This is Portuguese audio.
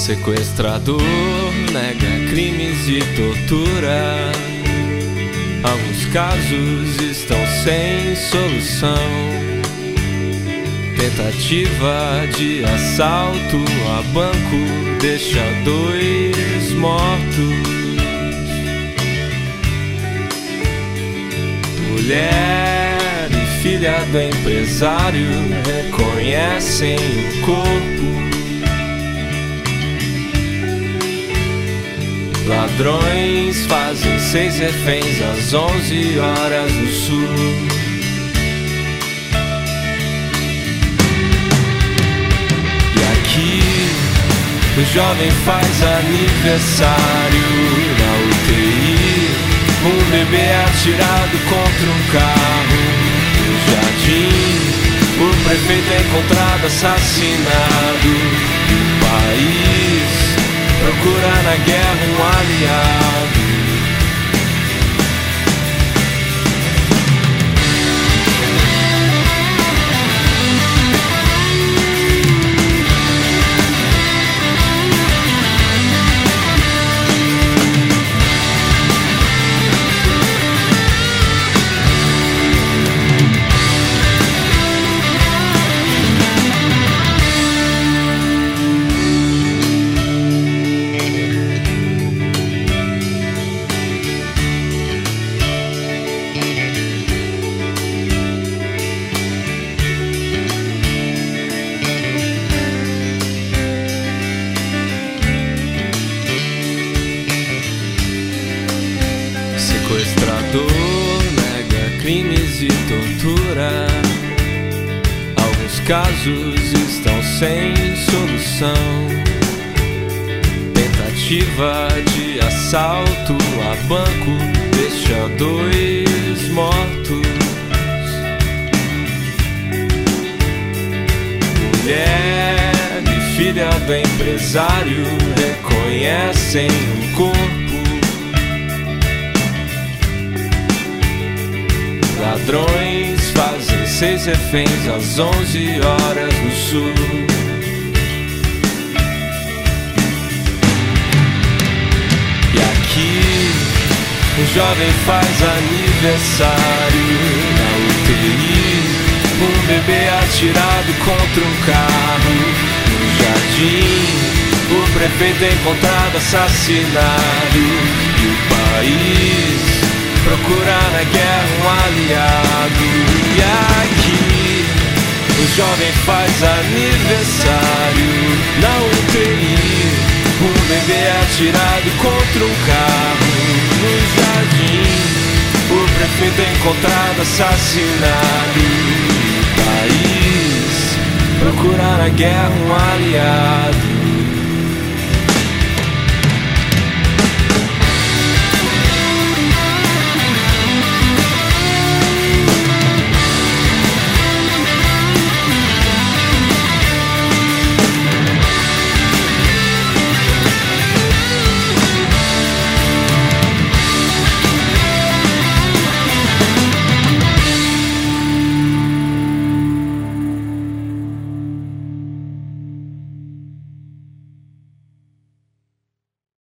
Sequestrador nega crimes e tortura. Alguns casos estão sem solução. Tentativa de assalto a banco deixa 2 mortos. Mulher e filha do empresário reconhecem o corpo. Ladrões fazem 6 reféns às 11 horas no sul. E aqui o jovem faz aniversário na UTI. Um bebê é atirado contra um carro no jardim. O prefeito é encontrado assassinado. E o país procura na guerra um aliado. Sequestrador nega crimes e tortura. Alguns casos estão sem solução. Tentativa de assalto a banco deixa 2 mortos. Mulher e filha do empresário reconhecem o corpo. Ladrões fazem 6 reféns às 11 horas no sul. E aqui um jovem faz aniversário na UTI. Um bebê atirado contra um carro no jardim. O prefeito é encontrado assassinado. E o país procura na guerra um aliado. E aqui o jovem faz aniversário na UTI. Um bebê é atirado contra um carro no jardim. O prefeito é encontrado assassinado. E o país procura na guerra um aliado.